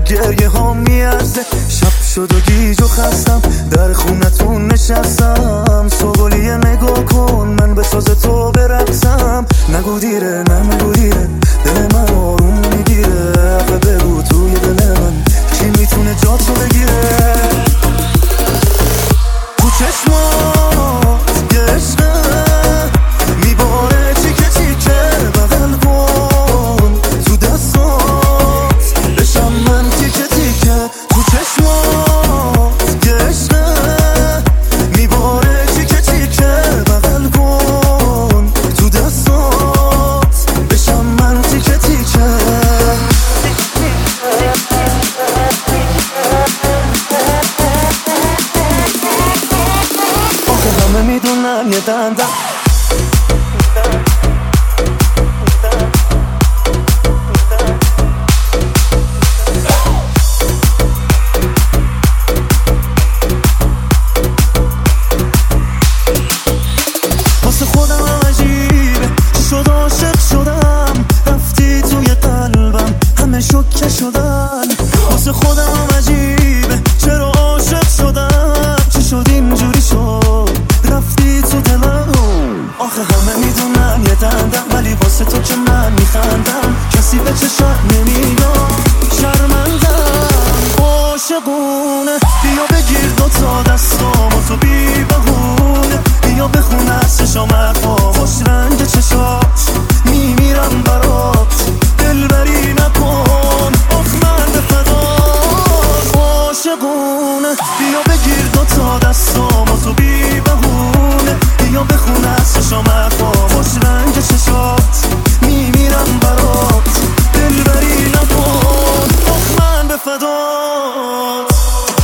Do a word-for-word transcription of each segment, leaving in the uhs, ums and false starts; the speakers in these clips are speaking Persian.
گریه ها میارزه. شب شد و گیج و خستم در خونتون نشستم. سوگلیه نگاه کن من به ساز تو برقصم. نگو دیره نه نگو دیره دل من آروم میگیره. آخه بگو توی دل من کی میتونه جاتو بگیره. تو چشمات یه عشقه میباره تیکه تیکه بغل کن. تو دستات بشم من تیکه تیکه. تو چشمات یه عشقه میباره تیکه تیکه بغل کن. تو دستات بشم من تیکه تیکه. آخه همه میدونن یه دندم واسه خودم عجیبه چی شد عاشق شدم. رفتی توی قلبم همه شوکه شدن. واسه خودم عجیبه چرا عاشق شدم. چی شد اینجوری شد رفتی تو دلم. آخه همه میدونن یه دندم ولی واسه تو که من میخندم. کسی به چشم نمیگم شرمندم. عاشقونه بیا بگیر دوتا دستامو تو بی بهونه. بیا بخون از چشام حرفا خوش رنگ چشات میمیرم برات. دلبری نکن آخ من به فدات. عاشقونه بیا بگیر دوتا دستامو تو بی بهونه. بیا بخون از چشام حرفا خوش رنگ چشات میمیرم برات. دلبری نکن آخ من به فدات.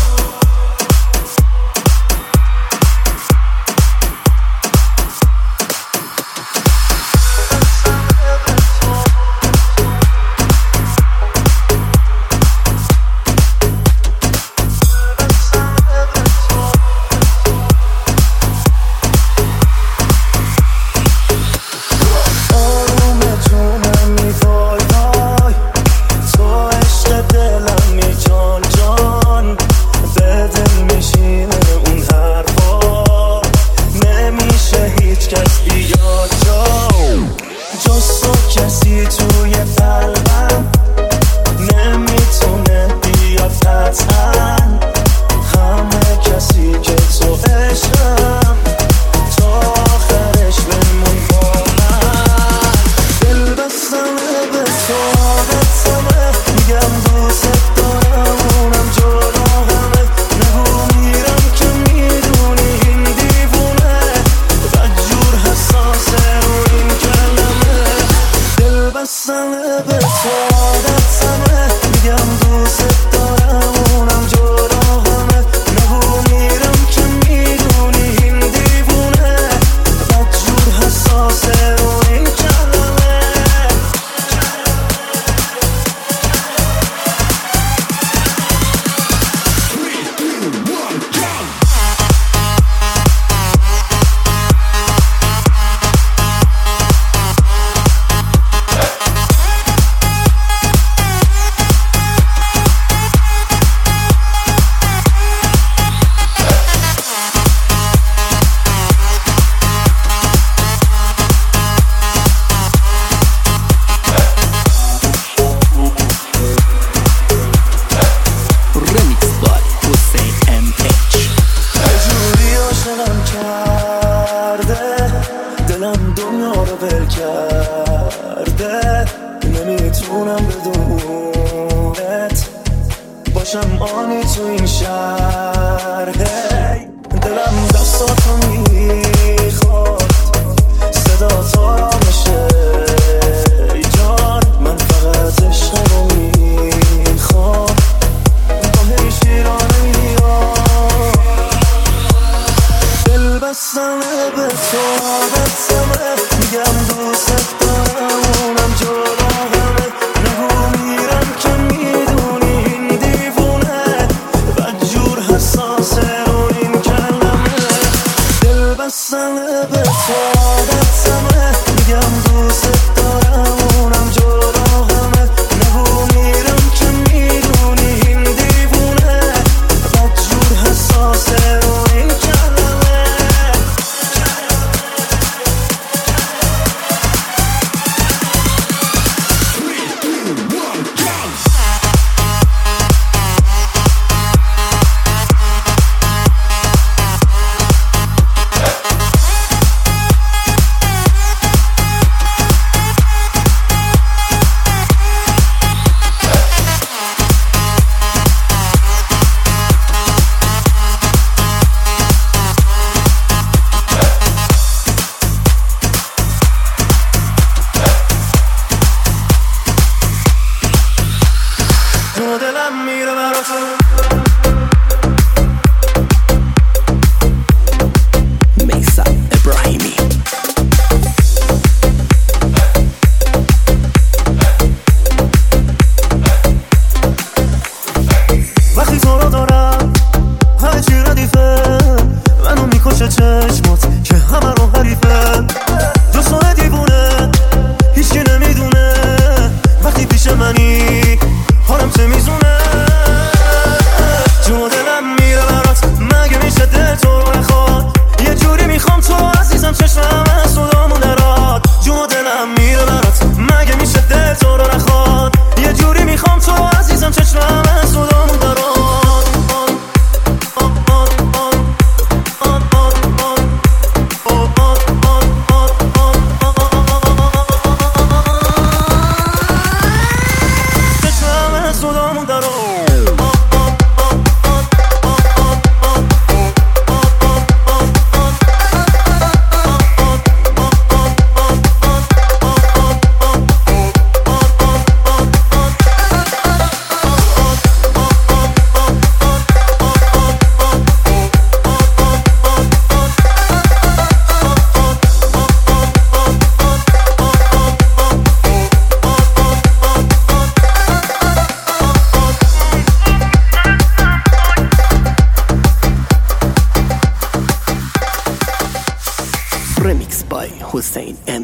آنی تو این شهر. دلم دستاتو میخواد صدا تا را بشه ای جان. من فقط عشق رو میخوام با هی شیرانه میاد. دل بستم به تو عادتمه میگم دوست دارم اونم جدا همه. نگو میرم که میدونی این دیوونه بدجور حساسه رو این کلمه. دل دلم میره برا تو. وقتی تو رو دارم همه چی ردیفه، منو میکشه چشمات که همه رو حریفه. دوستانه دیوونه هیچکی نمیدونه، وقتی پیش منی حالم چه میزونه. جون دلم میره برات، مگه میشه دل تو رو نخواد؟ یه جوری میخوام تو عزیزم چشمم از صدامون نراد. جون دلم میره برات، مگه میشه دل تو رو نخواد؟ یه جوری میخوام تو عزیزم چشمم از صدامون نراد. Remix by Hussein and